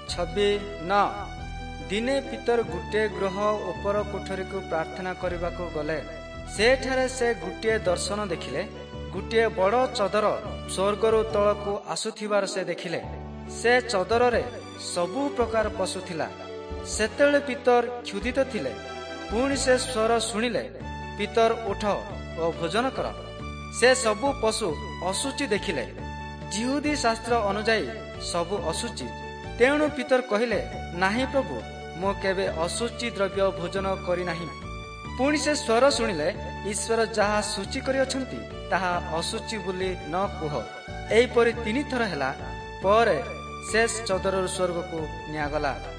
26:9 ଦିନେ ପିତର ଗୋଟିଏ ଗୃହ ଉପର କୋଠରୀକୁ ପ୍ରାର୍ଥନା କରିବାକୁ ଗଲେ। ସେଠାରେ ସେ ଗୋଟିଏ ଦର୍ଶନ ଦେଖିଲେ। ଗୋଟିଏ ବଡ଼ ଚଦର ସ୍ୱର୍ଗରୁ ତଳକୁ ଆସୁଥିବାର ସେ ଦେଖିଲେ। ସେ ଚଦରରେ ସବୁ ପ୍ରକାର ପଶୁ ଥିଲା। ସେତେବେଳେ ପିତର କ୍ଷୁଧିତ ଥିଲେ। ପୁଣି ସେ ସ୍ୱର ଶୁଣିଲେ, ପିତର ଉଠ ଓ ଭୋଜନ କର। ସେ ସବୁ ପଶୁ ଅଶୁଚି ଦେଖିଲେ। ଯିହୁଦୀ ଶାସ୍ତ୍ର ଅନୁଯାୟୀ ସବୁ ଅଶୁଚି। ତେଣୁ ପିତର କହିଲେ, ନାହିଁ ପ୍ରଭୁ, ମୁଁ କେବେ ଅଶୁଚି ଦ୍ରବ୍ୟ ଭୋଜନ କରିନାହିଁ। ପୁଣି ସେ ସ୍ୱର ଶୁଣିଲେ, ଈଶ୍ୱର ଯାହା ସୂଚି କରିଅଛନ୍ତି ତାହା ଅଶୁଚି ବୋଲି ନ କୁହ। ଏହିପରି 3 ଥର ହେଲା ପରେ ସେ ଚଦରରୁ ସ୍ୱର୍ଗକୁ ନିଆଗଲା।